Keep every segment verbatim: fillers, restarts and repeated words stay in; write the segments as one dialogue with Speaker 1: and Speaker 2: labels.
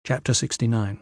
Speaker 1: Chapter sixty-nine.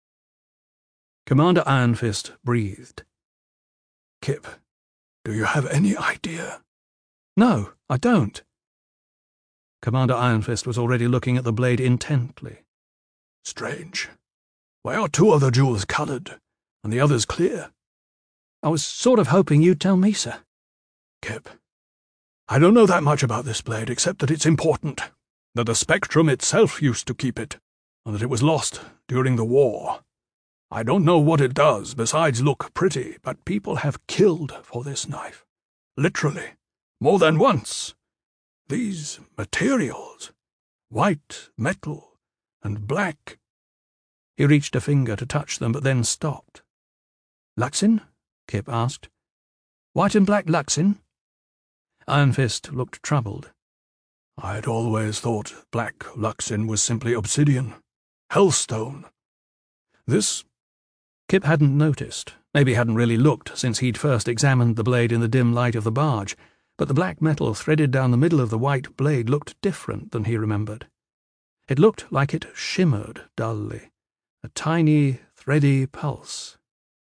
Speaker 1: Commander Iron Fist breathed.
Speaker 2: Kip, do you have any idea?
Speaker 1: No, I don't. Commander Iron Fist was already looking at the blade intently.
Speaker 2: Strange. Why are two of the jewels coloured, and the others clear?
Speaker 1: I was sort of hoping you'd tell me, sir.
Speaker 2: Kip, I don't know that much about this blade, except that it's important, that the Spectrum itself used to keep it, and that it was lost during the war. I don't know what it does besides look pretty, but people have killed for this knife. Literally. More than once. These materials. White, metal, and black.
Speaker 1: He reached a finger to touch them, but then stopped. Luxin? Kip asked. White and black Luxin? Iron Fist looked troubled.
Speaker 2: I'd always thought black Luxin was simply obsidian. Hellstone. This...
Speaker 1: Kip hadn't noticed, maybe hadn't really looked since he'd first examined the blade in the dim light of the barge, but the black metal threaded down the middle of the white blade looked different than he remembered. It looked like it shimmered dully, a tiny, thready pulse.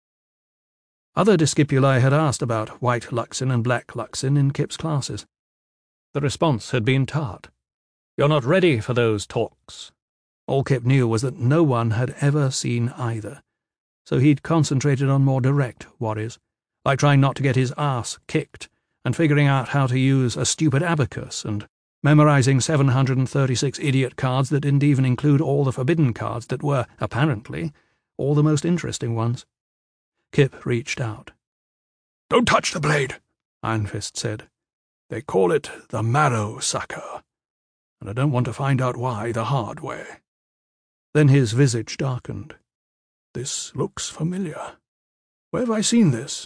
Speaker 1: Other discipuli had asked about white Luxin and black Luxin in Kip's classes. The response had been tart. You're not ready for those talks. All Kip knew was that no one had ever seen either, so he'd concentrated on more direct worries, like trying not to get his ass kicked, and figuring out how to use a stupid abacus, and memorizing seven hundred thirty-six idiot cards that didn't even include all the forbidden cards that were, apparently, all the most interesting ones. Kip reached out.
Speaker 2: Don't touch the blade, Iron Fist said. They call it the marrow sucker, and I don't want to find out why the hard way.
Speaker 1: Then his visage darkened.
Speaker 2: This looks familiar. Where have I seen this?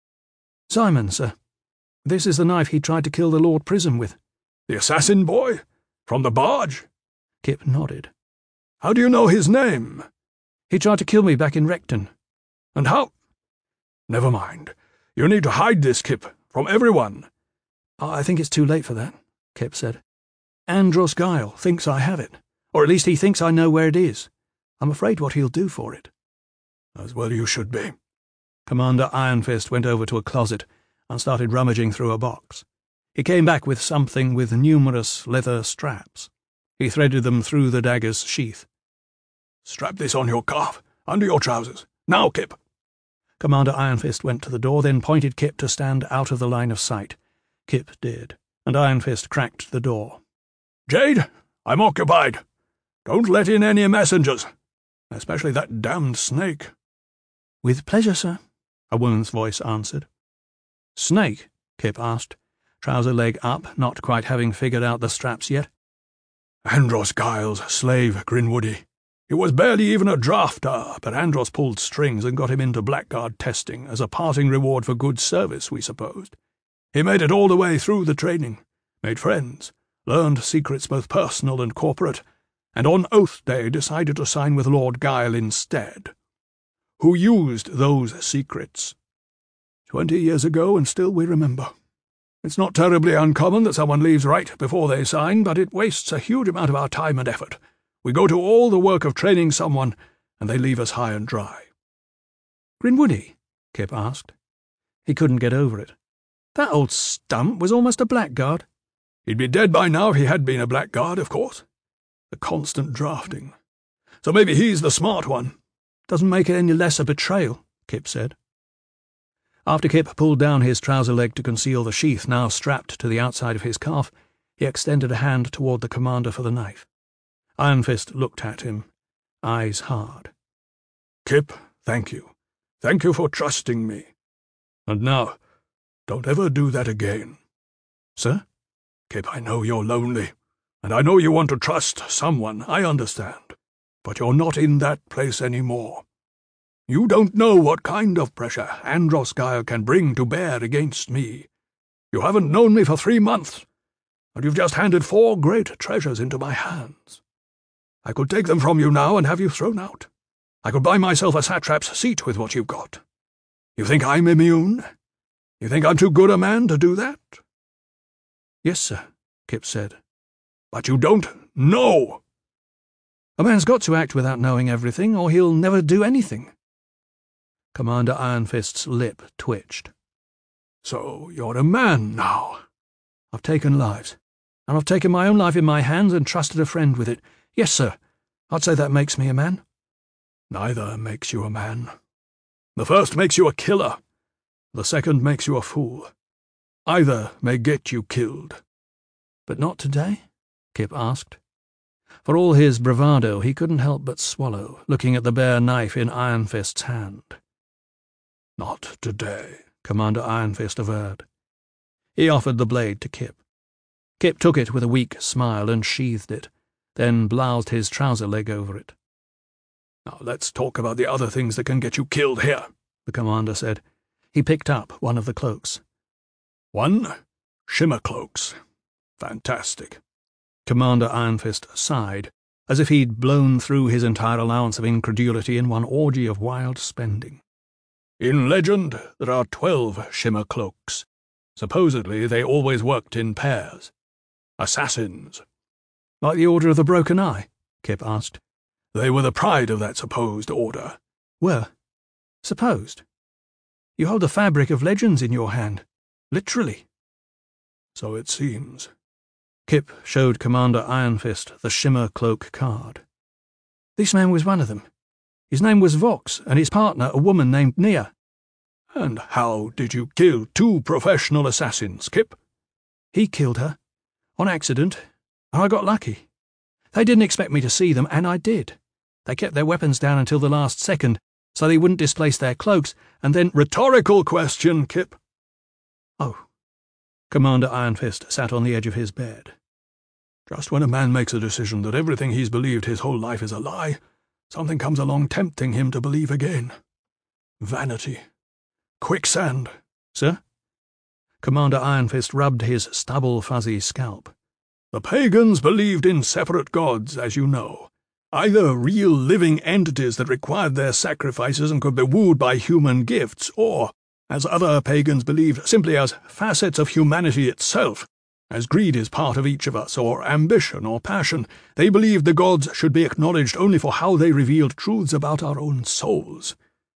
Speaker 1: Simon, sir. This is the knife he tried to kill the Lord Prism with.
Speaker 2: The assassin boy? From the barge?
Speaker 1: Kip nodded.
Speaker 2: How do you know his name?
Speaker 1: He tried to kill me back in Recton.
Speaker 2: And how? Never mind. You need to hide this, Kip, from everyone.
Speaker 1: I think it's too late for that, Kip said. Andros Guile thinks I have it, or at least he thinks I know where it is. I'm afraid what he'll do for it.
Speaker 2: As well you should be.
Speaker 1: Commander Iron Fist went over to a closet and started rummaging through a box. He came back with something with numerous leather straps. He threaded them through the dagger's sheath.
Speaker 2: Strap this on your calf, under your trousers. Now, Kip.
Speaker 1: Commander Iron Fist went to the door, then pointed Kip to stand out of the line of sight. Kip did, and Iron Fist cracked the door.
Speaker 2: Jade, I'm occupied. Don't let in any messengers, especially that damned snake.
Speaker 1: With pleasure, sir, a woman's voice answered. Snake? Kip asked, trouser leg up, not quite having figured out the straps yet.
Speaker 2: Andros Guile's slave, Grinwoody. He was barely even a drafter, but Andros pulled strings and got him into blackguard testing as a parting reward for good service, we supposed. He made it all the way through the training, made friends, learned secrets both personal and corporate, and on Oath Day decided to sign with Lord Guile instead, who used those secrets. Twenty years ago, and still we remember. It's not terribly uncommon that someone leaves right before they sign, but it wastes a huge amount of our time and effort. We go to all the work of training someone, and they leave us high and dry.
Speaker 1: Grinwoody? Kip asked. He couldn't get over it. That old stump was almost a blackguard.
Speaker 2: He'd be dead by now if he had been a blackguard, of course. The constant drafting. So maybe he's the smart one.
Speaker 1: Doesn't make it any less a betrayal, Kip said. After Kip pulled down his trouser leg to conceal the sheath now strapped to the outside of his calf, he extended a hand toward the commander for the knife. Iron Fist looked at him, eyes hard.
Speaker 2: Kip, thank you. Thank you for trusting me. And now, don't ever do that again.
Speaker 1: Sir?
Speaker 2: Kip, I know you're lonely, and I know you want to trust someone, I understand. But you're not in that place anymore. You don't know what kind of pressure Andros Guile can bring to bear against me. You haven't known me for three months, and you've just handed four great treasures into my hands. I could take them from you now and have you thrown out. I could buy myself a satrap's seat with what you've got. You think I'm immune? You think I'm too good a man to do that?
Speaker 1: Yes, sir, Kip said.
Speaker 2: But you don't know.
Speaker 1: A man's got to act without knowing everything, or he'll never do anything. Commander Ironfist's lip twitched.
Speaker 2: So you're a man now?
Speaker 1: I've taken lives, and I've taken my own life in my hands and trusted a friend with it. Yes, sir. I'd say that makes me a man.
Speaker 2: Neither makes you a man. The first makes you a killer. The second makes you a fool. Either may get you killed.
Speaker 1: But not today? Kip asked. For all his bravado, he couldn't help but swallow, looking at the bare knife in Ironfist's hand.
Speaker 2: Not today,
Speaker 1: Commander Ironfist averred. He offered the blade to Kip. Kip took it with a weak smile and sheathed it, then bloused his trouser leg over it.
Speaker 2: Now let's talk about the other things that can get you killed here, the commander said.
Speaker 1: He picked up one of the cloaks.
Speaker 2: One, shimmer cloaks. Fantastic.
Speaker 1: Commander Ironfist sighed, as if he'd blown through his entire allowance of incredulity in one orgy of wild spending.
Speaker 2: In legend, there are twelve shimmer cloaks. Supposedly, they always worked in pairs. Assassins.
Speaker 1: Like the Order of the Broken Eye? Kip asked.
Speaker 2: They were the pride of that supposed order.
Speaker 1: Were? Supposed? You hold the fabric of legends in your hand. Literally.
Speaker 2: So it seems.
Speaker 1: Kip showed Commander Ironfist the shimmer cloak card. This man was one of them. His name was Vox, and his partner a woman named Nia.
Speaker 2: And how did you kill two professional assassins, Kip?
Speaker 1: He killed her. On accident. And I got lucky. They didn't expect me to see them, and I did. They kept their weapons down until the last second, so they wouldn't displace their cloaks, and then—
Speaker 2: Rhetorical question, Kip.
Speaker 1: Oh. Commander Ironfist sat on the edge of his bed.
Speaker 2: Just when a man makes a decision that everything he's believed his whole life is a lie, something comes along tempting him to believe again. Vanity. Quicksand.
Speaker 1: Sir? Commander Ironfist rubbed his stubble-fuzzy scalp.
Speaker 2: The pagans believed in separate gods, as you know. Either real living entities that required their sacrifices and could be wooed by human gifts, or, as other pagans believed, simply as facets of humanity itself, as greed is part of each of us, or ambition or passion. They believed the gods should be acknowledged only for how they revealed truths about our own souls.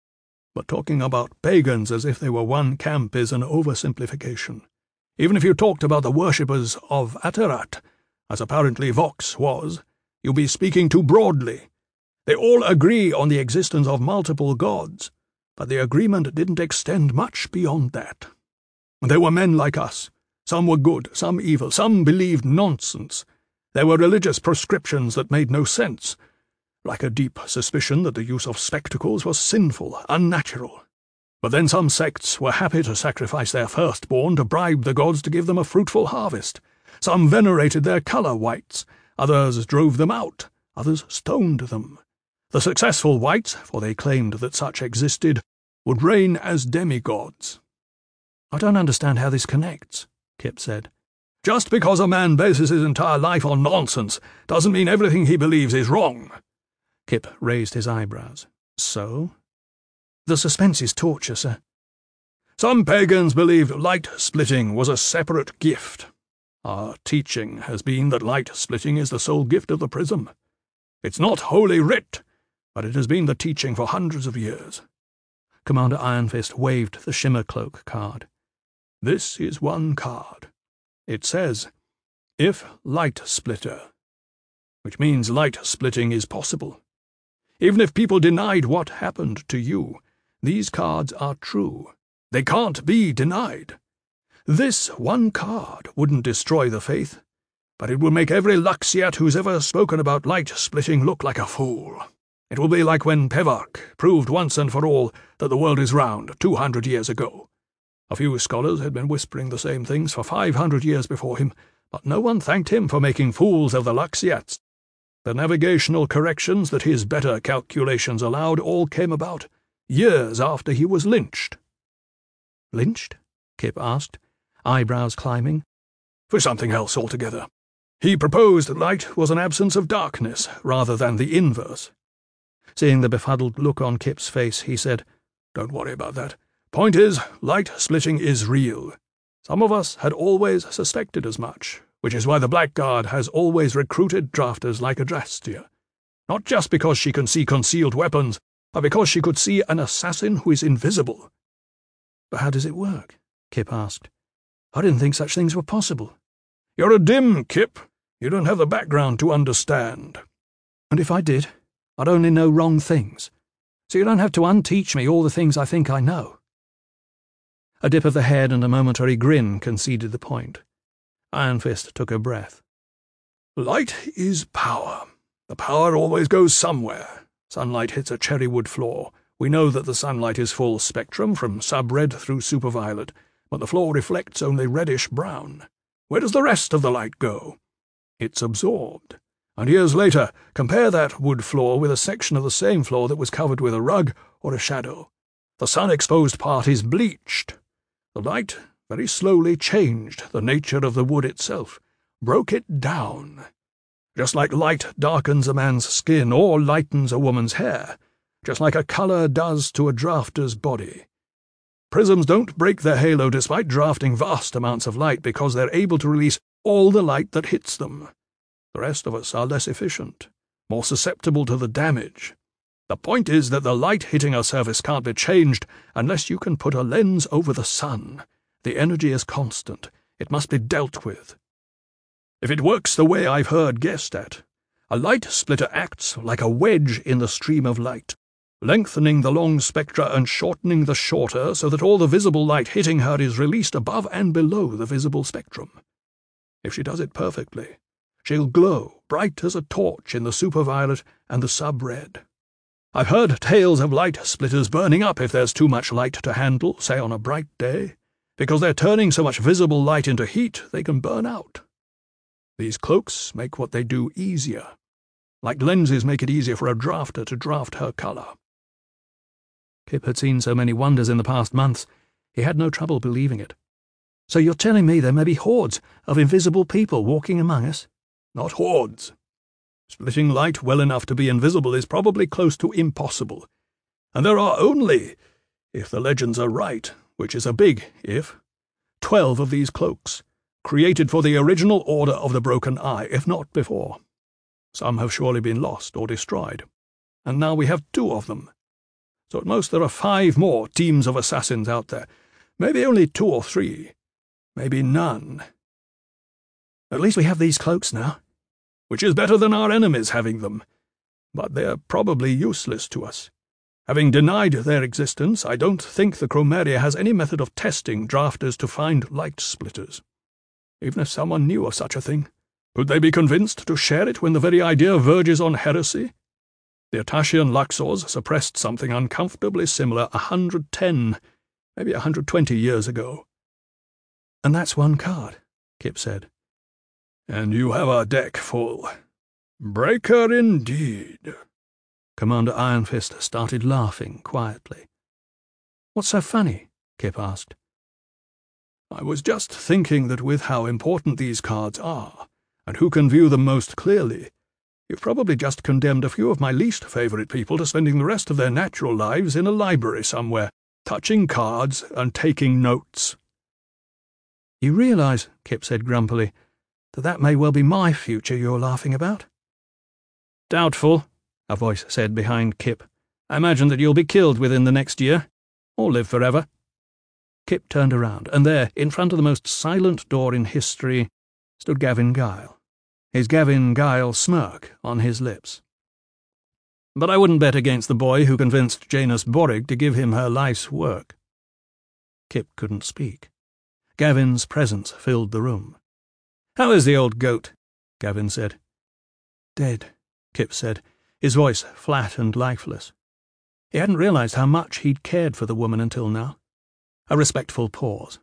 Speaker 2: But talking about pagans as if they were one camp is an oversimplification. Even if you talked about the worshippers of Atarat, as apparently Vox was, you'd be speaking too broadly. They all agree on the existence of multiple gods, but the agreement didn't extend much beyond that. There were men like us. Some were good, some evil, some believed nonsense. There were religious prescriptions that made no sense, like a deep suspicion that the use of spectacles was sinful, unnatural. But then some sects were happy to sacrifice their firstborn to bribe the gods to give them a fruitful harvest. Some venerated their colour whites, others drove them out, others stoned them. The successful whites, for they claimed that such existed, would reign as demigods.
Speaker 1: I don't understand how this connects, Kip said.
Speaker 2: Just because a man bases his entire life on nonsense doesn't mean everything he believes is wrong.
Speaker 1: Kip raised his eyebrows. So? The suspense is torture, sir.
Speaker 2: Some pagans believed light-splitting was a separate gift. Our teaching has been that light-splitting is the sole gift of the prism. It's not Holy Writ, but it has been the teaching for hundreds of years.
Speaker 1: Commander Ironfist waved the shimmer cloak card.
Speaker 2: This is one card. It says, if light-splitter, which means light-splitting is possible. Even if people denied what happened to you, these cards are true. They can't be denied. This one card wouldn't destroy the faith, but it will make every Luxiat who's ever spoken about light-splitting look like a fool. It will be like when Pevarch proved once and for all that the world is round two hundred years ago. A few scholars had been whispering the same things for five hundred years before him, but no one thanked him for making fools of the Luxiats. The navigational corrections that his better calculations allowed all came about years after he was lynched.
Speaker 1: Lynched? Kip asked, eyebrows climbing.
Speaker 2: For something else altogether. He proposed light was an absence of darkness rather than the inverse.
Speaker 1: Seeing the befuddled look on Kip's face, he said,
Speaker 2: Don't worry about that. Point is, light-splitting is real. Some of us had always suspected as much, which is why the Blackguard has always recruited drafters like Adrastia. Not just because she can see concealed weapons, but because she could see an assassin who is invisible."
Speaker 1: "But how does it work?" Kip asked. "I didn't think such things were possible."
Speaker 2: "You're a dim, Kip. You don't have the background to understand."
Speaker 1: "And if I did, I'd only know wrong things. So you don't have to unteach me all the things I think I know." A dip of the head and a momentary grin conceded the point. Iron Fist took a breath.
Speaker 2: "Light is power. The power always goes somewhere. Sunlight hits a cherry wood floor. We know that the sunlight is full spectrum, from sub-red through superviolet, but the floor reflects only reddish-brown. Where does the rest of the light go? It's absorbed. And years later, compare that wood floor with a section of the same floor that was covered with a rug or a shadow. The sun-exposed part is bleached. The light very slowly changed the nature of the wood itself, broke it down. Just like light darkens a man's skin or lightens a woman's hair, just like a colour does to a drafter's body. Prisms don't break their halo despite drafting vast amounts of light because they're able to release all the light that hits them. The rest of us are less efficient, more susceptible to the damage. The point is that the light hitting a surface can't be changed unless you can put a lens over the sun. The energy is constant. It must be dealt with. If it works the way I've heard guessed at, a light splitter acts like a wedge in the stream of light, lengthening the long spectra and shortening the shorter so that all the visible light hitting her is released above and below the visible spectrum. If she does it perfectly, she'll glow bright as a torch in the superviolet and the sub-red. I've heard tales of light splitters burning up if there's too much light to handle, say on a bright day. Because they're turning so much visible light into heat, they can burn out. These cloaks make what they do easier. Like lenses make it easier for a drafter to draft her colour.
Speaker 1: Kip had seen so many wonders in the past months, he had no trouble believing it. "So you're telling me there may be hordes of invisible people walking among us?"
Speaker 2: "Not hordes. Splitting light well enough to be invisible is probably close to impossible. And there are only, if the legends are right, which is a big if, twelve of these cloaks, created for the original Order of the Broken Eye, if not before. Some have surely been lost or destroyed, and now we have two of them. So at most there are five more teams of assassins out there. Maybe only two or three. Maybe none.
Speaker 1: At least we have these cloaks now."
Speaker 2: "Which is better than our enemies having them. But they're probably useless to us. Having denied their existence, I don't think the Chromeria has any method of testing drafters to find light splitters. Even if someone knew of such a thing, could they be convinced to share it when the very idea verges on heresy? The Atashian Luxors suppressed something uncomfortably similar a hundred ten, maybe a hundred twenty years ago."
Speaker 1: "And that's one card," Kip said.
Speaker 2: "And you have a deck full. Breaker indeed."
Speaker 1: Commander Iron Fist started laughing quietly. "What's so funny?" Kip asked.
Speaker 2: "I was just thinking that with how important these cards are, and who can view them most clearly, you've probably just condemned a few of my least favourite people to spending the rest of their natural lives in a library somewhere, touching cards and taking notes."
Speaker 1: "You realise," Kip said grumpily, "that that may well be my future you're laughing about?" "Doubtful," a voice said behind Kip. "I imagine that you'll be killed within the next year, or live forever." Kip turned around, and there, in front of the most silent door in history, stood Gavin Guile, his Gavin Guile smirk on his lips. "But I wouldn't bet against the boy who convinced Janus Borrig to give him her life's work." Kip couldn't speak. Gavin's presence filled the room. "How is the old goat?" Gavin said. "Dead," Kip said, his voice flat and lifeless. He hadn't realised how much he'd cared for the woman until now. A respectful pause.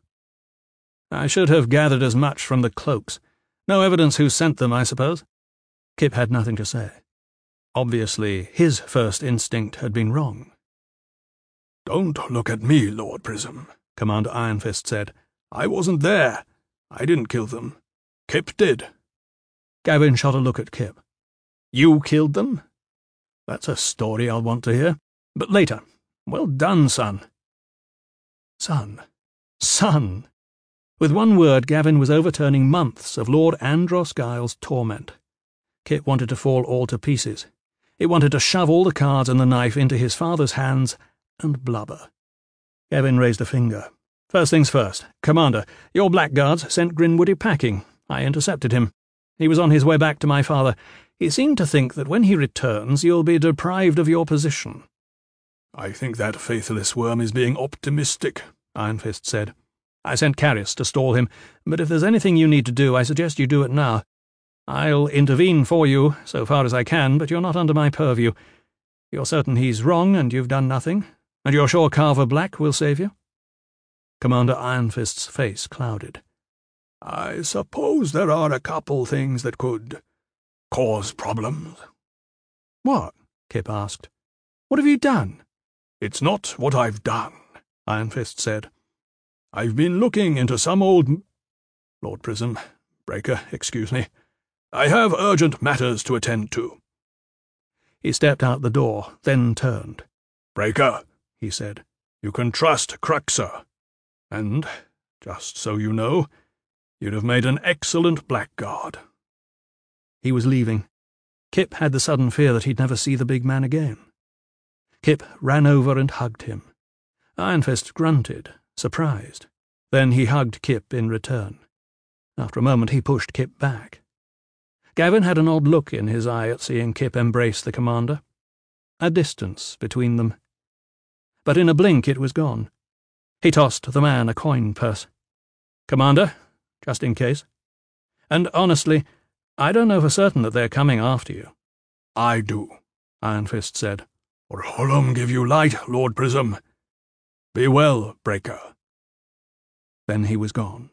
Speaker 1: "I should have gathered as much from the cloaks. No evidence who sent them, I suppose?" Kip had nothing to say. Obviously, his first instinct had been wrong.
Speaker 2: "Don't look at me, Lord Prism," Commander Iron Fist said. "I wasn't there. I didn't kill them. Kip did."
Speaker 1: Gavin shot a look at Kip. "You killed them? That's a story I'll want to hear. But later. Well done, son." Son. Son. With one word, Gavin was overturning months of Lord Andros Giles' torment. Kip wanted to fall all to pieces. He wanted to shove all the cards and the knife into his father's hands and blubber. Gavin raised a finger. First things first. Commander, your blackguards sent Grinwoody packing. I intercepted him. He was on his way back to my father. He seemed to think that when he returns you'll be deprived of your position.
Speaker 2: I think that faithless worm is being optimistic, Iron Fist said.
Speaker 1: I sent Carys to stall him, but if there's anything you need to do, I suggest you do it now. I'll intervene for you, so far as I can, but you're not under my purview. You're certain he's wrong and you've done nothing, and you're sure Carver Black will save you? Commander Iron Fist's face clouded.
Speaker 2: I suppose there are a couple things that could cause problems.
Speaker 1: What? Kip asked. What have you done?
Speaker 2: It's not what I've done, Iron Fist said. I've been looking into some old... Lord Prism, Breaker, excuse me. I have urgent matters to attend to.
Speaker 1: He stepped out the door, then turned.
Speaker 2: Breaker, he said, you can trust Cruxer. And, just so you know, you'd have made an excellent blackguard.
Speaker 1: He was leaving. Kip had the sudden fear that he'd never see the big man again. Kip ran over and hugged him. Iron Fist grunted, surprised. Then he hugged Kip in return. After a moment he pushed Kip back. Gavin had an odd look in his eye at seeing Kip embrace the commander. A distance between them. But in a blink it was gone. He tossed the man a coin purse. Commander, just in case. And honestly, I don't know for certain that they're coming after you.
Speaker 2: I do, Iron Fist said. Or Hullum give you light, Lord Prism. Be well, Breaker.
Speaker 1: Then he was gone.